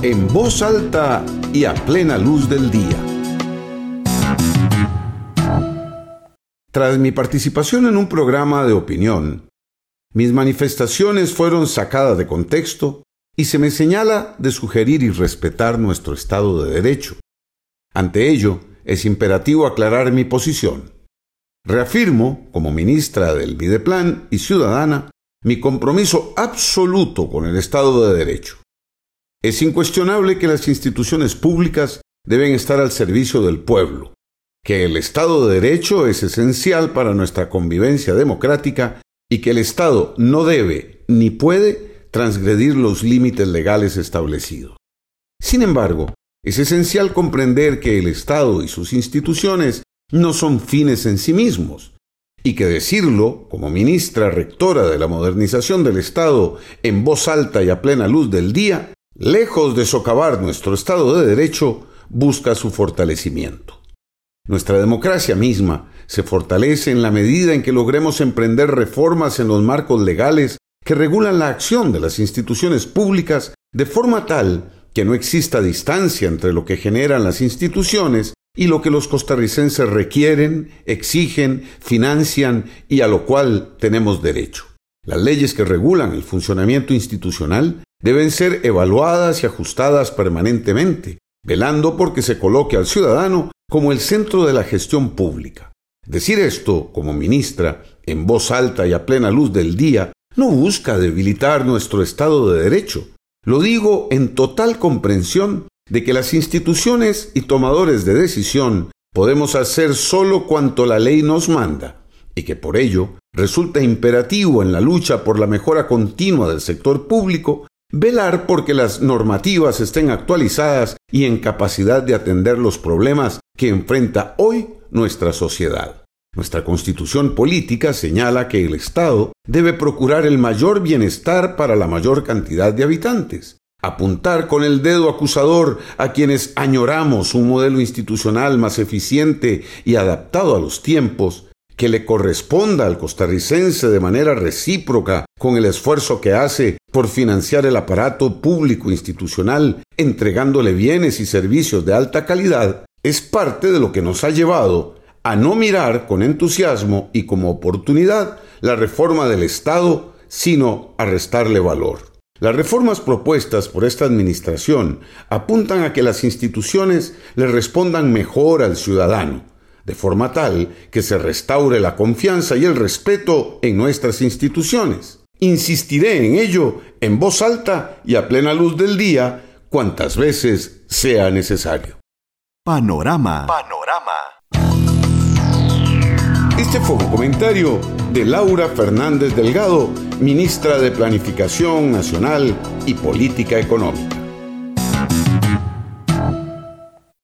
en voz alta y a plena luz del día. Tras mi participación en un programa de opinión, mis manifestaciones fueron sacadas de contexto y se me señala de sugerir y respetar nuestro Estado de Derecho. Ante ello, es imperativo aclarar mi posición. Reafirmo, como ministra del Videplan y ciudadana, mi compromiso absoluto con el Estado de Derecho. Es incuestionable que las instituciones públicas deben estar al servicio del pueblo, que el Estado de Derecho es esencial para nuestra convivencia democrática y que el Estado no debe ni puede transgredir los límites legales establecidos. Sin embargo, es esencial comprender que el Estado y sus instituciones no son fines en sí mismos, y que decirlo, como ministra rectora de la modernización del Estado en voz alta y a plena luz del día, lejos de socavar nuestro Estado de Derecho, busca su fortalecimiento. Nuestra democracia misma se fortalece en la medida en que logremos emprender reformas en los marcos legales que regulan la acción de las instituciones públicas de forma tal que no exista distancia entre lo que generan las instituciones y lo que los costarricenses requieren, exigen, financian y a lo cual tenemos derecho. Las leyes que regulan el funcionamiento institucional deben ser evaluadas y ajustadas permanentemente, velando por que se coloque al ciudadano como el centro de la gestión pública. Decir esto, como ministra, en voz alta y a plena luz del día, no busca debilitar nuestro Estado de Derecho. Lo digo en total comprensión de que las instituciones y tomadores de decisión podemos hacer solo cuanto la ley nos manda, y que por ello resulta imperativo en la lucha por la mejora continua del sector público velar porque las normativas estén actualizadas y en capacidad de atender los problemas que enfrenta hoy nuestra sociedad. Nuestra Constitución política señala que el Estado debe procurar el mayor bienestar para la mayor cantidad de habitantes, apuntar con el dedo acusador a quienes añoramos un modelo institucional más eficiente y adaptado a los tiempos, que le corresponda al costarricense de manera recíproca con el esfuerzo que hace por financiar el aparato público institucional, entregándole bienes y servicios de alta calidad, es parte de lo que nos ha llevado a no mirar con entusiasmo y como oportunidad la reforma del Estado, sino a restarle valor. Las reformas propuestas por esta administración apuntan a que las instituciones le respondan mejor al ciudadano, de forma tal que se restaure la confianza y el respeto en nuestras instituciones. Insistiré en ello en voz alta y a plena luz del día cuantas veces sea necesario. Panorama. Este fue un comentario de Laura Fernández Delgado, ministra de Planificación Nacional y Política Económica.